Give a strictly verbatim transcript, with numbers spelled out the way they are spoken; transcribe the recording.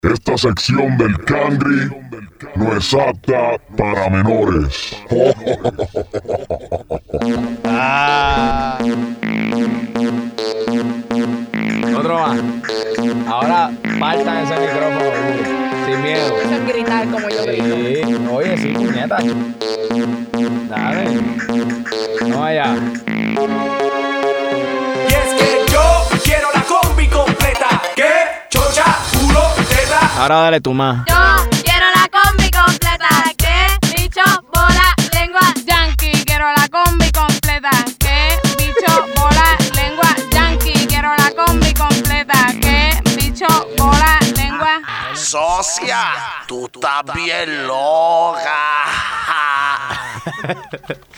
Esta sección del Cangri no es apta para menores. Ah. Otro más. Ahora partan ese micrófono duro, sin miedo. Eso es gritar como yo grito. Sí, oye, sí, puñeta. Dale. No allá. Y es que yo quiero la combi completa. ¿Qué? Chocha, culo, teta. Ahora dale tú más. Yo quiero la combi completa. ¿Qué? Bicho, bola, lengua, yankee. Quiero la combi completa. ¿Qué? Bicho, bola, lengua, yankee. Quiero la combi completa. ¿Qué? Bicho, bola, lengua. Socia, tú estás bien loca.